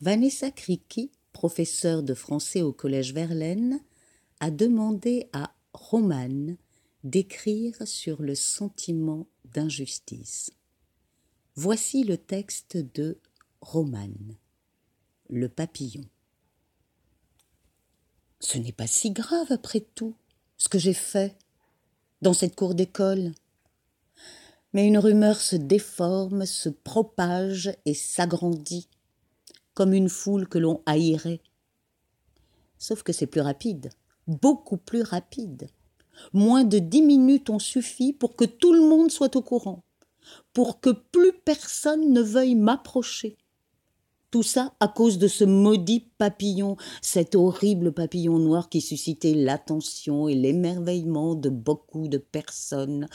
Vanessa Criqui, professeure de français au Collège Verlaine, a demandé à Romane d'écrire sur le sentiment d'injustice. Voici le texte de Romane, le papillon. Ce n'est pas si grave après tout, ce que j'ai fait dans cette cour d'école. Mais une rumeur se déforme, se propage et s'agrandit, comme une foule que l'on haïrait. Sauf que c'est plus rapide, beaucoup plus rapide. Moins de 10 minutes ont suffi pour que tout le monde soit au courant, pour que plus personne ne veuille m'approcher. Tout ça à cause de ce maudit papillon, cet horrible papillon noir qui suscitait l'attention et l'émerveillement de beaucoup de personnes,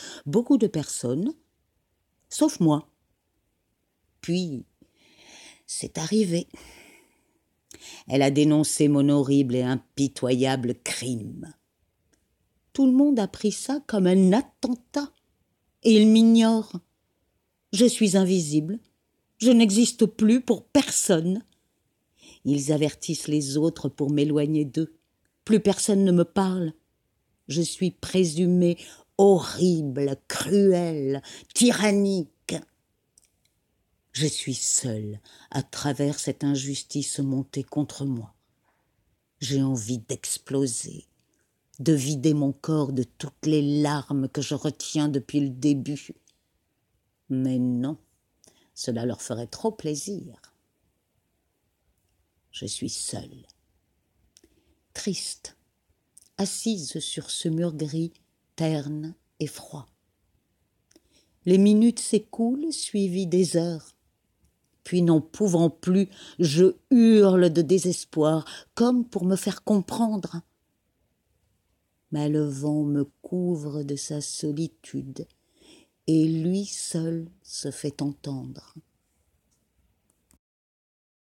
sauf moi. Puis, c'est arrivé. Elle a dénoncé mon horrible et impitoyable crime. Tout le monde a pris ça comme un attentat, et il m'ignore. Je suis invisible, je n'existe plus pour personne. Ils avertissent les autres pour m'éloigner d'eux. Plus personne ne me parle. Je suis présumée horrible, cruelle, tyrannique. Je suis seule à travers cette injustice montée contre moi. J'ai envie d'exploser, de vider mon corps de toutes les larmes que je retiens depuis le début. Mais non, cela leur ferait trop plaisir. Je suis seule, triste, assise sur ce mur gris, terne et froid. Les minutes s'écoulent, suivies des heures. Puis, n'en pouvant plus, je hurle de désespoir, comme pour me faire comprendre. Mais le vent me couvre de sa solitude, et lui seul se fait entendre.